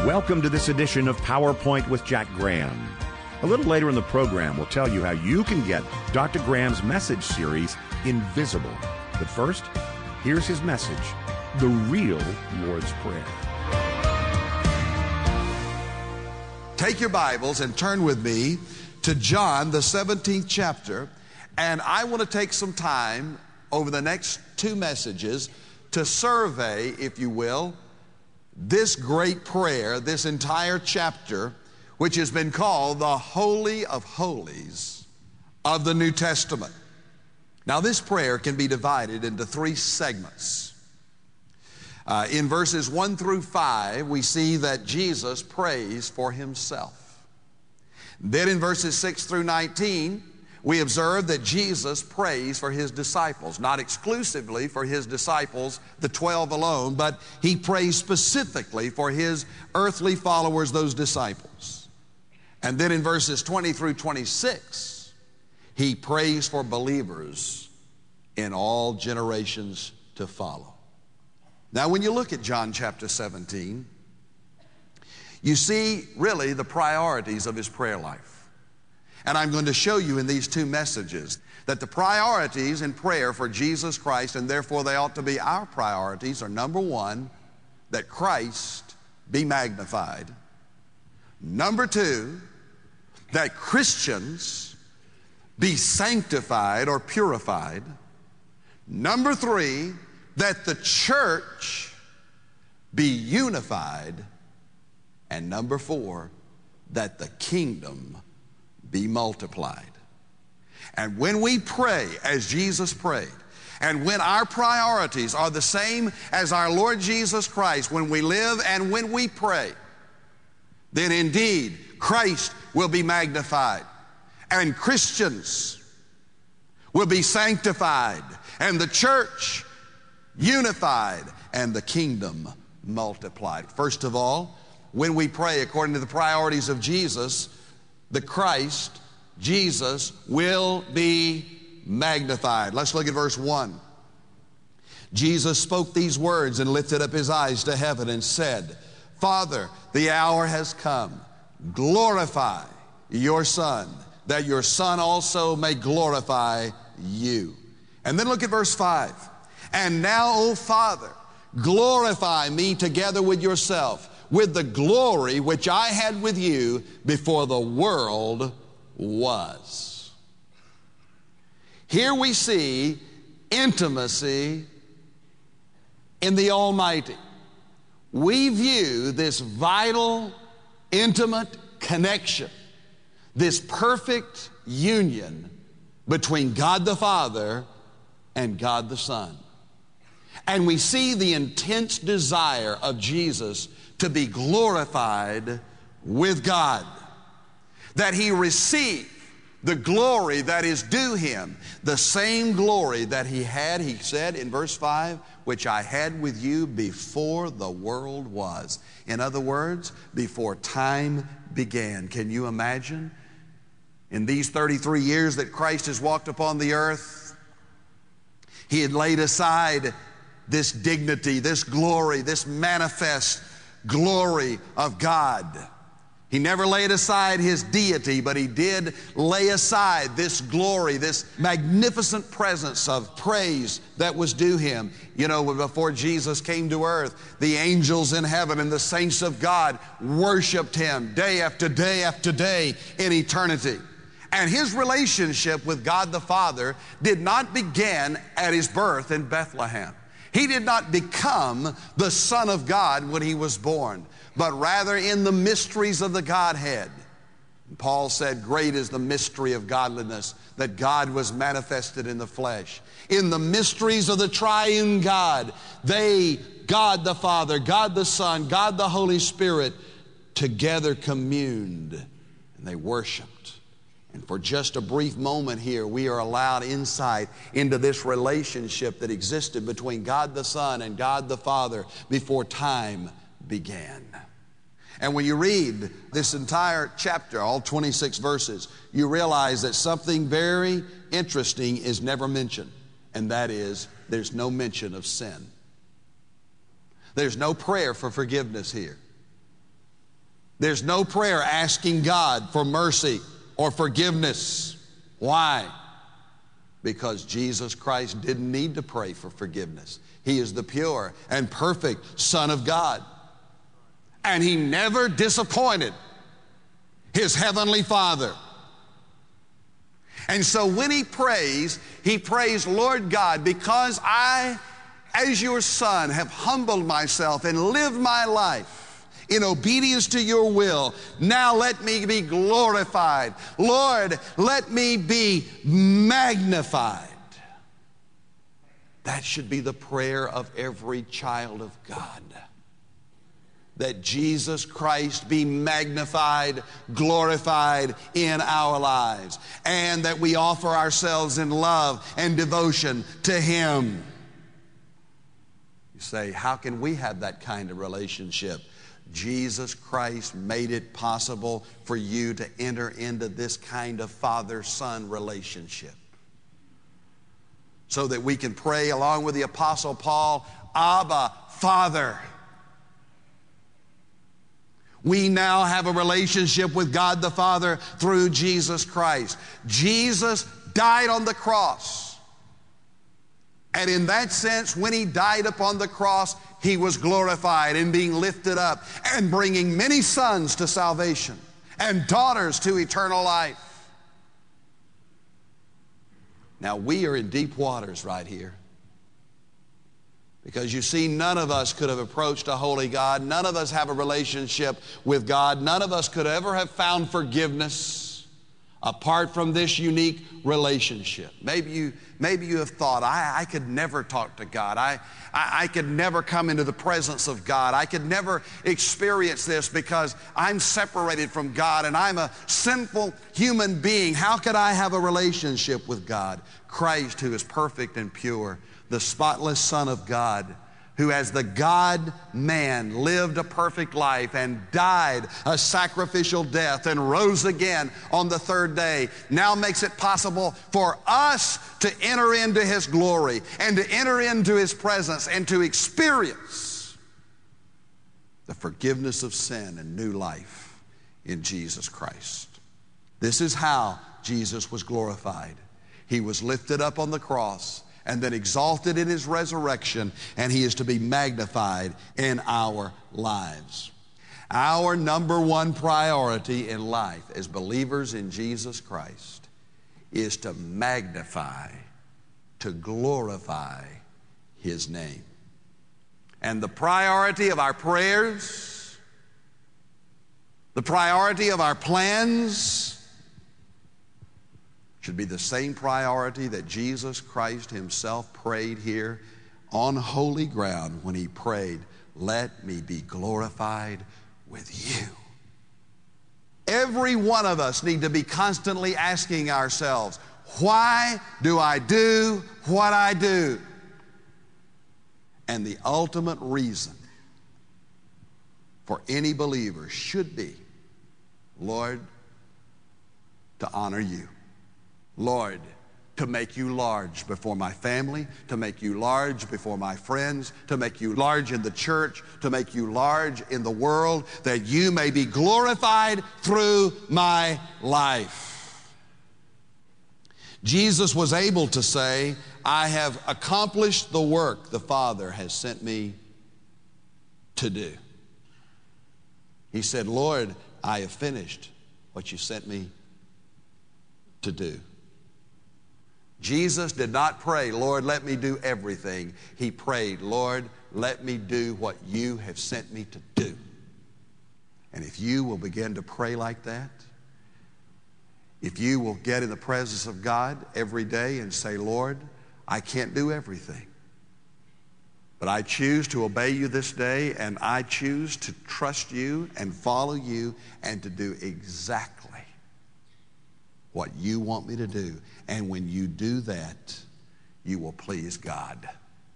Welcome to this edition of PowerPoint with Jack Graham. A little later in the program, we'll tell you how you can get Dr. Graham's message series, Invisible. But first, here's his message, the real Lord's Prayer. Take your Bibles and turn with me to John, the 17th chapter. And I want to take some time over the next two messages to survey, if you will, this great prayer, this entire chapter, which has been called the Holy of Holies of the New Testament. Now, this prayer can be divided into three segments. In verses 1 through 5, we see that Jesus prays for himself. Then in verses 6 through 19, we observe that Jesus prays for his disciples, not exclusively for his disciples, the 12 alone, but he prays specifically for his earthly followers, those disciples. And then in verses 20 through 26, he prays for believers in all generations to follow. Now, when you look at John chapter 17, you see really the priorities of his prayer life. And I'm going to show you in these two messages that the priorities in prayer for Jesus Christ, and therefore they ought to be our priorities, are number one, that Christ be magnified. Number two, that Christians be sanctified or purified. Number three, that the church be unified. And number four, that the kingdom be multiplied. And when we pray as Jesus prayed, and when our priorities are the same as our Lord Jesus Christ, when we live and when we pray, then indeed Christ will be magnified, and Christians will be sanctified, and the church unified, and the kingdom multiplied. First of all, when we pray according to the priorities of Jesus, the Christ, Jesus, will be magnified. Let's look at verse 1. Jesus spoke these words and lifted up his eyes to heaven and said, Father, the hour has come. Glorify your Son, that your Son also may glorify you. And then look at verse 5. And now, O Father, glorify me together with yourself, with the glory which I had with you before the world was. Here we see intimacy in the Almighty. We view this vital, intimate connection, this perfect union between God the Father and God the Son. And we see the intense desire of Jesus to be glorified with God, that he receive the glory that is due him, the same glory that he had, he said in verse 5, which I had with you before the world was. In other words, before time began. Can you imagine? In these 33 years that Christ has walked upon the earth, he had laid aside this dignity, this glory, this manifest glory of God. He never laid aside his deity, but he did lay aside this glory, this magnificent presence of praise that was due him. You know, before Jesus came to earth, the angels in heaven and the saints of God worshiped him day after day after day in eternity. And his relationship with God the Father did not begin at his birth in Bethlehem. He did not become the Son of God when he was born, but rather in the mysteries of the Godhead. Paul said, great is the mystery of godliness, that God was manifested in the flesh. In the mysteries of the triune God, they, God the Father, God the Son, God the Holy Spirit, together communed and they worshiped. And for just a brief moment here, we are allowed insight into this relationship that existed between God the Son and God the Father before time began. And when you read this entire chapter, all 26 verses, you realize that something very interesting is never mentioned, and that is there's no mention of sin. There's no prayer for forgiveness here. There's no prayer asking God for mercy or forgiveness. Why? Because Jesus Christ didn't need to pray for forgiveness. He is the pure and perfect Son of God. And He never disappointed His Heavenly Father. And so when He prays, Lord God, because I, as your Son, have humbled myself and lived my life in obedience to your will, now let me be glorified. Lord, let me be magnified. That should be the prayer of every child of God. That Jesus Christ be magnified, glorified in our lives, and that we offer ourselves in love and devotion to Him. You say, how can we have that kind of relationship? Jesus Christ made it possible for you to enter into this kind of father-son relationship, so that we can pray along with the Apostle Paul, Abba, Father. We now have a relationship with God the Father through Jesus Christ. Jesus died on the cross. And in that sense, when He died upon the cross, He was glorified and being lifted up and bringing many sons to salvation and daughters to eternal life. Now, we are in deep waters right here. Because you see, none of us could have approached a holy God. None of us have a relationship with God. None of us could ever have found forgiveness apart from this unique relationship. Maybe you have thought, I could never talk to God. I could never come into the presence of God. I could never experience this because I'm separated from God and I'm a sinful human being. How could I have a relationship with God? Christ, who is perfect and pure, the spotless Son of God, who as the God-man lived a perfect life and died a sacrificial death and rose again on the third day, now makes it possible for us to enter into His glory and to enter into His presence and to experience the forgiveness of sin and new life in Jesus Christ. This is how Jesus was glorified. He was lifted up on the cross and then exalted in His resurrection, and He is to be magnified in our lives. Our number one priority in life as believers in Jesus Christ is to magnify, to glorify His name. And the priority of our prayers, the priority of our plans, should be the same priority that Jesus Christ Himself prayed here on holy ground when He prayed, let me be glorified with you. Every one of us need to be constantly asking ourselves, why do I do what I do? And the ultimate reason for any believer should be, Lord, to honor you. Lord, to make you large before my family, to make you large before my friends, to make you large in the church, to make you large in the world, that you may be glorified through my life. Jesus was able to say, I have accomplished the work the Father has sent me to do. He said, Lord, I have finished what you sent me to do. Jesus did not pray, Lord, let me do everything. He prayed, Lord, let me do what you have sent me to do. And if you will begin to pray like that, if you will get in the presence of God every day and say, Lord, I can't do everything, but I choose to obey you this day, and I choose to trust you and follow you and to do exactly what you want me to do. And when you do that, you will please God.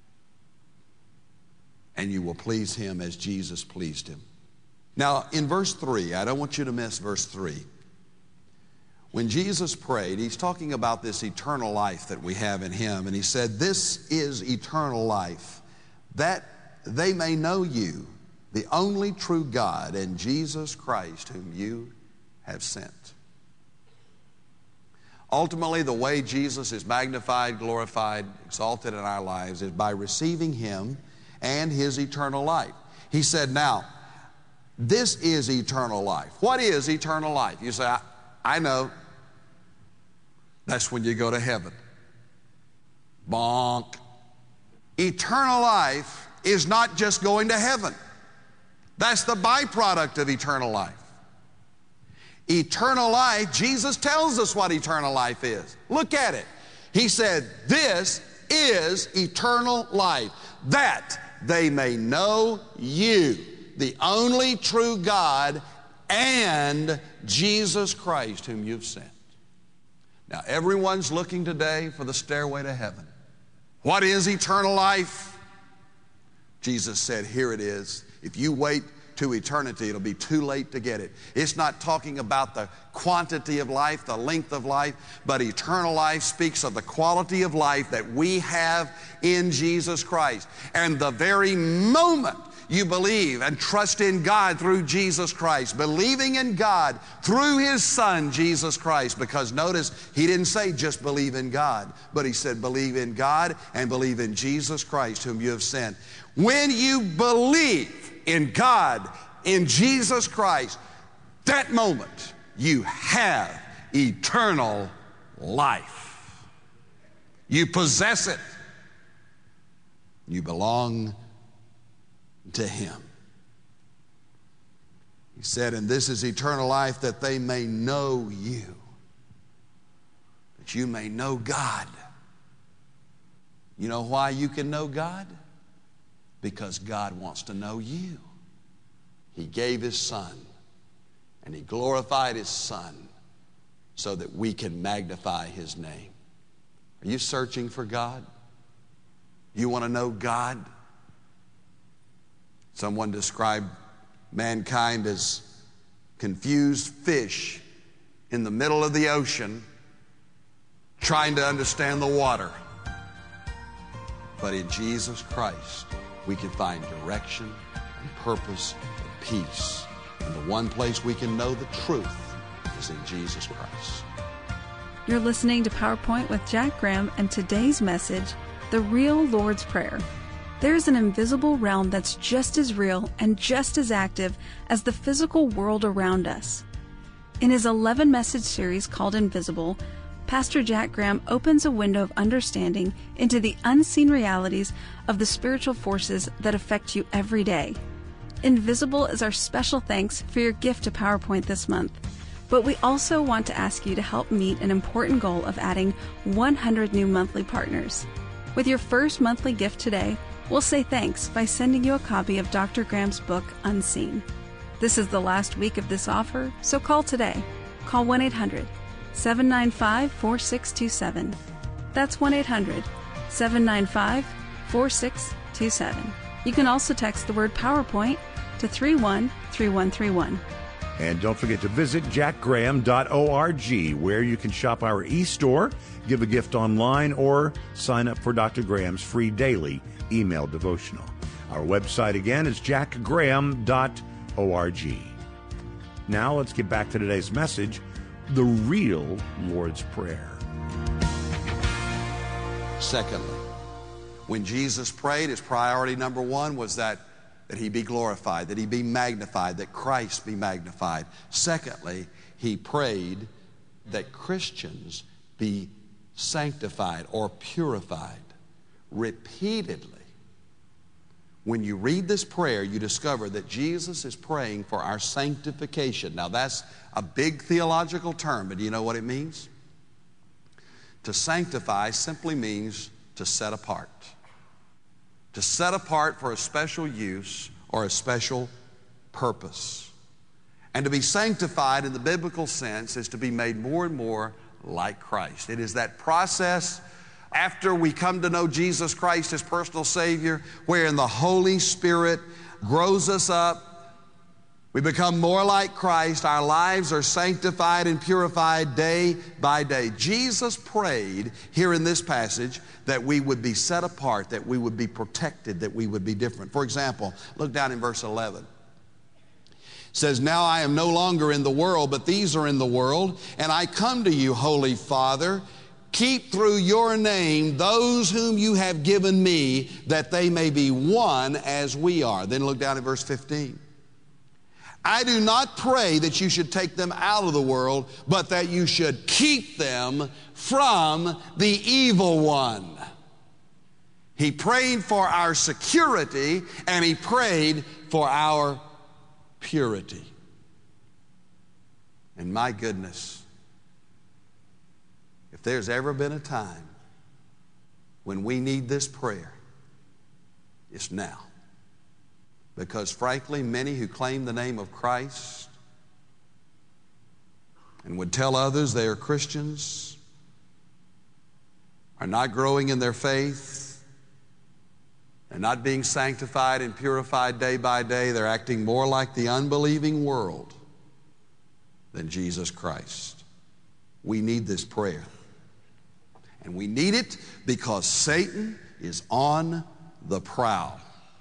And you will please Him as Jesus pleased Him. Now, in verse 3, I don't want you to miss verse 3. When Jesus prayed, He's talking about this eternal life that we have in Him. And He said, this is eternal life, that they may know you, the only true God, and Jesus Christ, whom you have sent. Ultimately, the way Jesus is magnified, glorified, exalted in our lives is by receiving Him and His eternal life. He said, now, this is eternal life. What is eternal life? You say, I know. That's when you go to heaven. Bonk. Eternal life is not just going to heaven. That's the byproduct of eternal life. Eternal life, Jesus tells us what eternal life is. Look at it. He said, this is eternal life, that they may know you, the only true God, and Jesus Christ, whom you've sent. Now, everyone's looking today for the stairway to heaven. What is eternal life? Jesus said, here it is. If you wait to eternity, it'll be too late to get it. It's not talking about the quantity of life, the length of life, but eternal life speaks of the quality of life that we have in Jesus Christ. And the very moment you believe and trust in God through Jesus Christ, believing in God through His Son, Jesus Christ, because notice, He didn't say just believe in God, but He said believe in God and believe in Jesus Christ, whom you have sent. When you believe in God, in Jesus Christ, that moment you have eternal life. You possess it. You belong to Him. He said, and this is eternal life, that they may know you, that you may know God. You know why you can know God? Because God wants to know you. He gave His Son, and He glorified His Son so that we can magnify His name. Are you searching for God? You want to know God? Someone described mankind as confused fish in the middle of the ocean trying to understand the water. But in Jesus Christ, we can find direction and purpose and peace. And the one place we can know the truth is in Jesus Christ. You're listening to PowerPoint with Jack Graham, and today's message, the real Lord's Prayer. There is an invisible realm that's just as real and just as active as the physical world around us. In his 11-message series called Invisible, Pastor Jack Graham opens a window of understanding into the unseen realities of the spiritual forces that affect you every day. Invisible is our special thanks for your gift to PowerPoint this month. But we also want to ask you to help meet an important goal of adding 100 new monthly partners. With your first monthly gift today, we'll say thanks by sending you a copy of Dr. Graham's book, Unseen. This is the last week of this offer, so call today. Call 1-800-795-4627. That's 1-800-795-4627. You can also text the word PowerPoint to 313131. And don't forget to visit jackgraham.org, where you can shop our e-store, give a gift online, or sign up for Dr. Graham's free daily email devotional. Our website again is jackgraham.org. Now let's get back to today's message, the real Lord's Prayer. Secondly, when Jesus prayed, His priority number one was that He be glorified, that He be magnified, that Christ be magnified. Secondly, He prayed that Christians be sanctified or purified repeatedly. When you read this prayer, you discover that Jesus is praying for our sanctification. Now, that's a big theological term, but do you know what it means? To sanctify simply means to set apart. To set apart for a special use or a special purpose. And to be sanctified in the biblical sense is to be made more and more like Christ. It is that process after we come to know Jesus Christ as personal Savior, wherein the Holy Spirit grows us up, We become more like Christ. Our lives are sanctified and purified day by day. Jesus prayed here in this passage that we would be set apart, that we would be protected, that we would be different. For example, look down in verse 11. It says, now I am no longer in the world, but these are in the world, and I come to you, Holy Father. Keep through your name those whom you have given me, that they may be one as we are. Then look down at verse 15. I do not pray that you should take them out of the world, but that you should keep them from the evil one. He prayed for our security, and he prayed for our purity. And my goodness, if there's ever been a time when we need this prayer, it's now. Because frankly, many who claim the name of Christ and would tell others they are Christians are not growing in their faith. They're not being sanctified and purified day by day. They're acting more like the unbelieving world than Jesus Christ. We need this prayer. And we need it because Satan is on the prowl.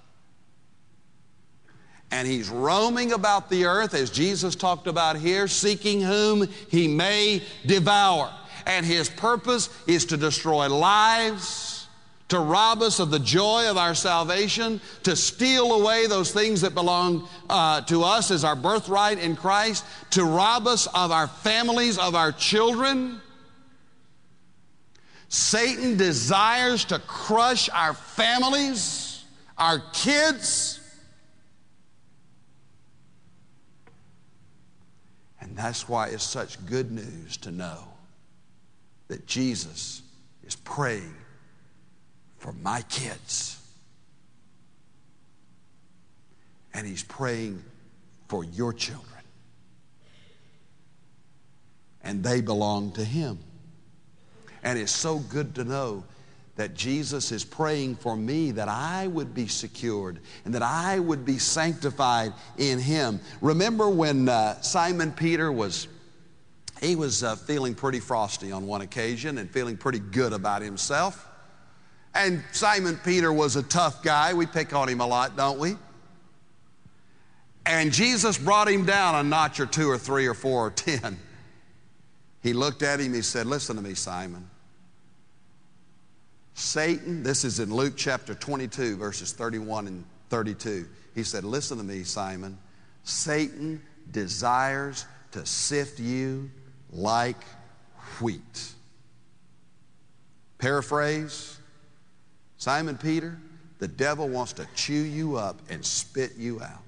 And he's roaming about the earth, as Jesus talked about here, seeking whom he may devour. And his purpose is to destroy lives, to rob us of the joy of our salvation, to steal away those things that belong to us as our birthright in Christ, to rob us of our families, of our children. Satan desires to crush our families, our kids. And that's why it's such good news to know that Jesus is praying for my kids. And he's praying for your children. And they belong to him. And it's so good to know that Jesus is praying for me, that I would be secured and that I would be sanctified in him. Remember when Simon Peter was feeling pretty frosty on one occasion and feeling pretty good about himself. And Simon Peter was a tough guy. We pick on him a lot, don't we? And Jesus brought him down a notch or two or three or four or 10. He looked at him, he said, listen to me, Simon. Satan, this is in Luke chapter 22, verses 31 and 32. He said, listen to me, Simon. Satan desires to sift you like wheat. Paraphrase, Simon Peter, the devil wants to chew you up and spit you out.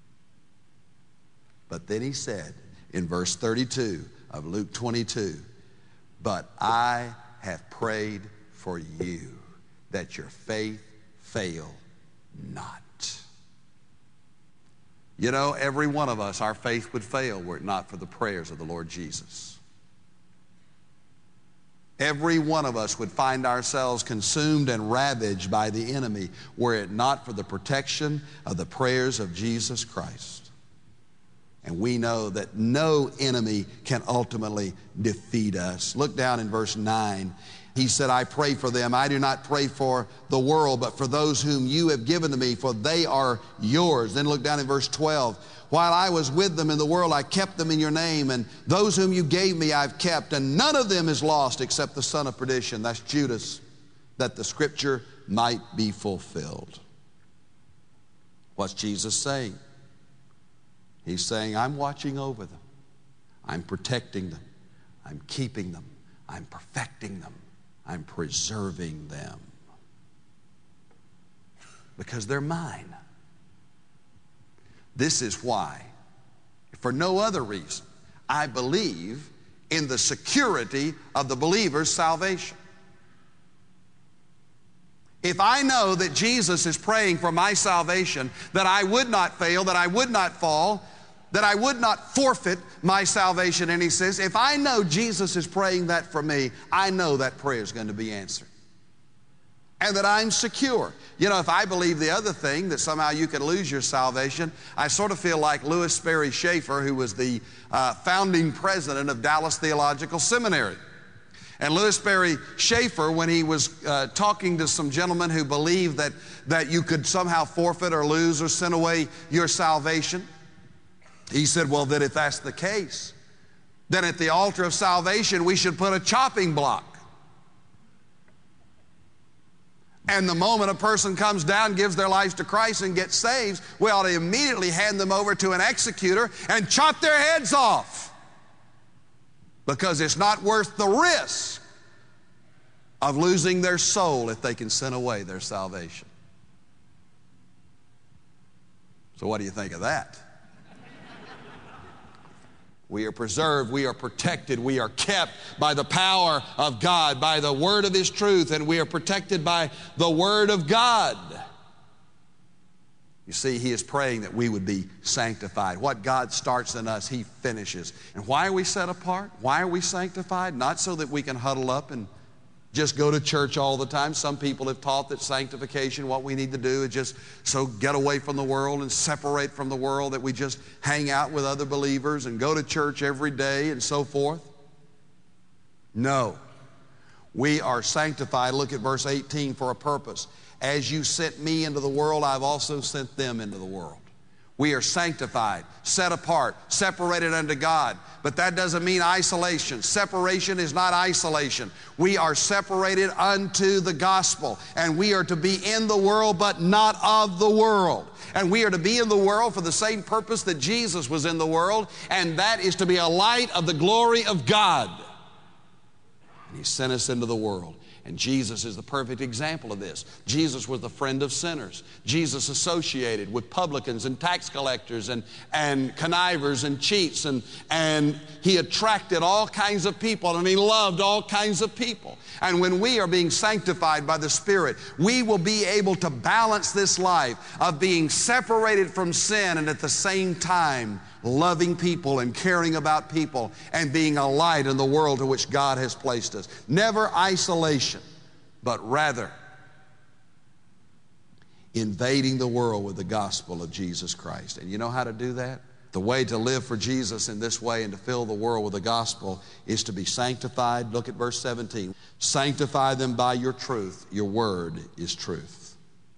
But then he said in verse 32 of Luke 22, but I have prayed for you, that your faith fail not. You know, every one of us, our faith would fail were it not for the prayers of the Lord Jesus. Every one of us would find ourselves consumed and ravaged by the enemy were it not for the protection of the prayers of Jesus Christ. And we know that no enemy can ultimately defeat us. Look down in verse 9. He said, I pray for them. I do not pray for the world, but for those whom you have given to me, for they are yours. Then look down in verse 12. While I was with them in the world, I kept them in your name, and those whom you gave me I've kept, and none of them is lost except the son of perdition. That's Judas, that the scripture might be fulfilled. What's Jesus saying? He's saying, I'm watching over them. I'm protecting them. I'm keeping them. I'm perfecting them. I'm preserving them. Because they're mine. This is why, for no other reason, I believe in the security of the believer's salvation. If I know that Jesus is praying for my salvation, that I would not fail, that I would not fall, that I would not forfeit my salvation, and he says, if I know Jesus is praying that for me, I know that prayer is going to be answered. and that I'm secure. You know, if I believe the other thing, that somehow you could lose your salvation, I sort of feel like Lewis Sperry Chafer, who was the founding president of Dallas Theological Seminary. And Lewis Sperry Chafer, when he was talking to some gentlemen who believed that you could somehow forfeit or lose or send away your salvation, he said, well, that if that's the case, then at the altar of salvation we should put a chopping block. And the moment a person comes down, gives their lives to Christ and gets saved, we ought to immediately hand them over to an executor and chop their heads off. Because it's not worth the risk of losing their soul if they can send away their salvation. So what do you think of that? We are preserved, we are protected, we are kept by the power of God, by the word of His truth, and we are protected by the word of God. You see, He is praying that we would be sanctified. What God starts in us, He finishes. And why are we set apart? Why are we sanctified? Not so that we can huddle up and just go to church all the time. Some people have taught that sanctification, what we need to do is just so get away from the world and separate from the world, that we just hang out with other believers and go to church every day and so forth. No. We are sanctified. Look at verse 18, for a purpose. As you sent me into the world, I've also sent them into the world. We are sanctified, set apart, separated unto God. But that doesn't mean isolation. Separation is not isolation. We are separated unto the gospel. And we are to be in the world, but not of the world. And we are to be in the world for the same purpose that Jesus was in the world, and that is to be a light of the glory of God. And He sent us into the world. And Jesus is the perfect example of this. Jesus was the friend of sinners. Jesus associated with publicans and tax collectors and connivers and cheats. And He attracted all kinds of people, and He loved all kinds of people. And when we are being sanctified by the Spirit, we will be able to balance this life of being separated from sin and at the same time loving people and caring about people and being a light in the world to which God has placed us. Never isolation, but rather invading the world with the gospel of Jesus Christ. And you know how to do that? The way to live for Jesus in this way and to fill the world with the gospel is to be sanctified. Look at verse 17. Sanctify them by your truth. Your word is truth.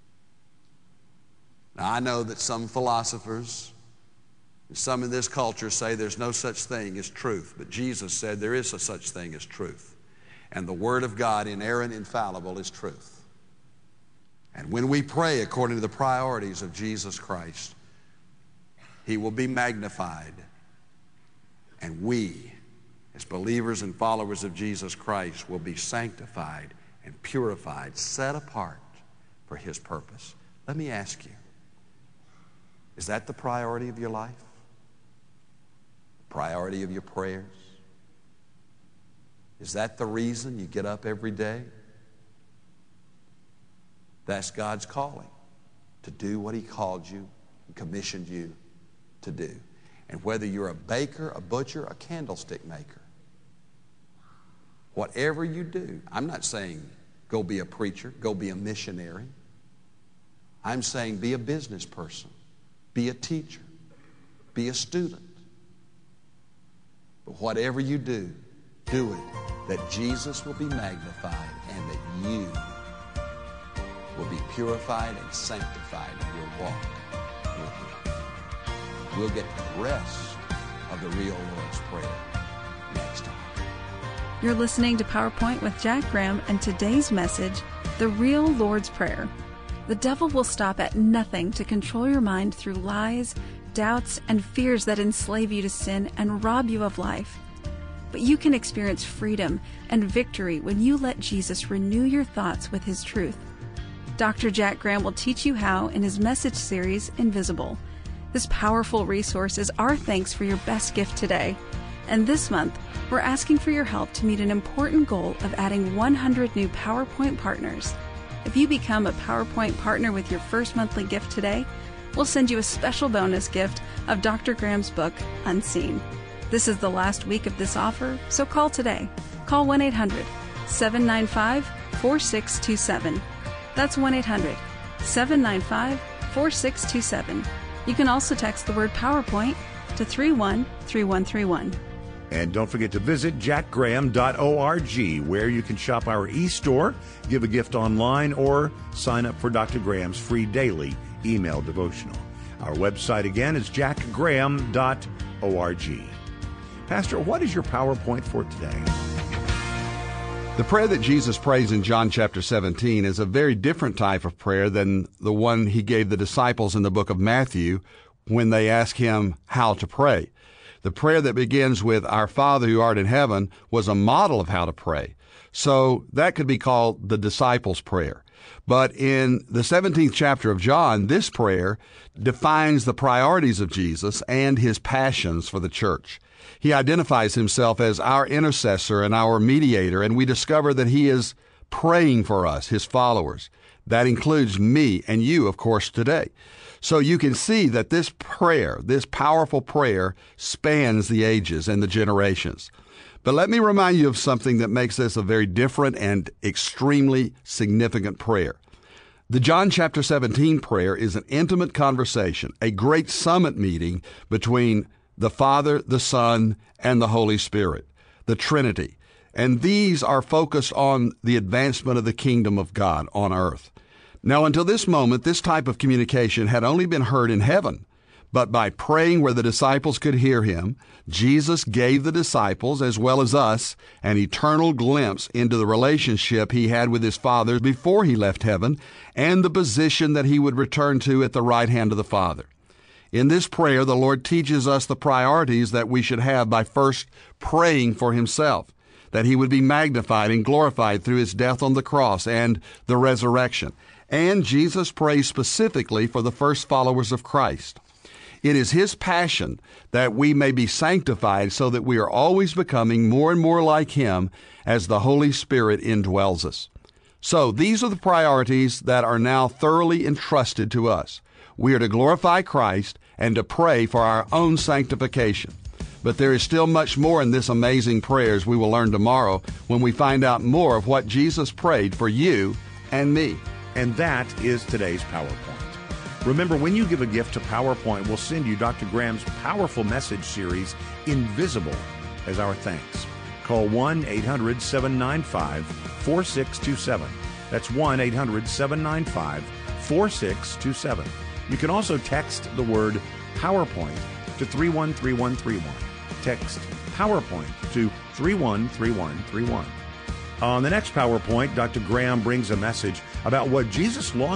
Now, I know that some philosophers, some in this culture say there's no such thing as truth, but Jesus said there is a such thing as truth. And the Word of God, inerrant, infallible, is truth. And when we pray according to the priorities of Jesus Christ, He will be magnified. And we, as believers and followers of Jesus Christ, will be sanctified and purified, set apart for His purpose. Let me ask you, is that the priority of your life? Priority of your prayers? Is that the reason you get up every day? That's God's calling, to do what He called you and commissioned you to do. And whether you're a baker, a butcher, a candlestick maker, whatever you do, I'm not saying go be a preacher, go be a missionary. I'm saying be a business person, be a teacher, be a student. But whatever you do, do it that Jesus will be magnified and that you will be purified and sanctified in your walk with Him. We'll get to the rest of the real Lord's Prayer next time. You're listening to PowerPoint with Jack Graham, and today's message, the real Lord's Prayer. The devil will stop at nothing to control your mind through lies, doubts, and fears that enslave you to sin and rob you of life. But you can experience freedom and victory when you let Jesus renew your thoughts with His truth. Dr. Jack Graham will teach you how in his message series, Invisible. This powerful resource is our thanks for your best gift today. And this month, we're asking for your help to meet an important goal of adding 100 new PowerPoint partners. If you become a PowerPoint partner with your first monthly gift today, we'll send you a special bonus gift of Dr. Graham's book, Unseen. This is the last week of this offer, so call today. Call 1-800-795-4627. That's 1-800-795-4627. You can also text the word PowerPoint to 313131. And don't forget to visit jackgraham.org, where you can shop our e-store, give a gift online, or sign up for Dr. Graham's free daily email devotional. Our website again is jackgraham.org. Pastor, what is your PowerPoint for today? The prayer that Jesus prays in John chapter 17 is a very different type of prayer than the one he gave the disciples in the book of Matthew when they asked him how to pray. The prayer that begins with "Our Father who art in heaven" was a model of how to pray. So that could be called the disciples' prayer. But in the 17th chapter of John, this prayer defines the priorities of Jesus and his passions for the church. He identifies himself as our intercessor and our mediator, and we discover that he is praying for us, his followers. That includes me and you, of course, today. So you can see that this prayer, this powerful prayer, spans the ages and the generations. But let me remind you of something that makes this a very different and extremely significant prayer. The John chapter 17 prayer is an intimate conversation, a great summit meeting between the Father, the Son, and the Holy Spirit, the Trinity. And these are focused on the advancement of the kingdom of God on earth. Now, until this moment, this type of communication had only been heard in heaven. But by praying where the disciples could hear him, Jesus gave the disciples, as well as us, an eternal glimpse into the relationship he had with his Father before he left heaven and the position that he would return to at the right hand of the Father. In this prayer, the Lord teaches us the priorities that we should have by first praying for himself, that he would be magnified and glorified through his death on the cross and the resurrection. And Jesus prays specifically for the first followers of Christ. It is his passion that we may be sanctified so that we are always becoming more and more like him as the Holy Spirit indwells us. So these are the priorities that are now thoroughly entrusted to us. We are to glorify Christ and to pray for our own sanctification. But there is still much more in this amazing prayer, as we will learn tomorrow when we find out more of what Jesus prayed for you and me. And that is today's PowerPoint. Remember, when you give a gift to PowerPoint, we'll send you Dr. Graham's powerful message series, Invisible, as our thanks. Call 1-800-795-4627. That's 1-800-795-4627. You can also text the word PowerPoint to 313131. Text PowerPoint to 313131. On the next PowerPoint, Dr. Graham brings a message about what Jesus longs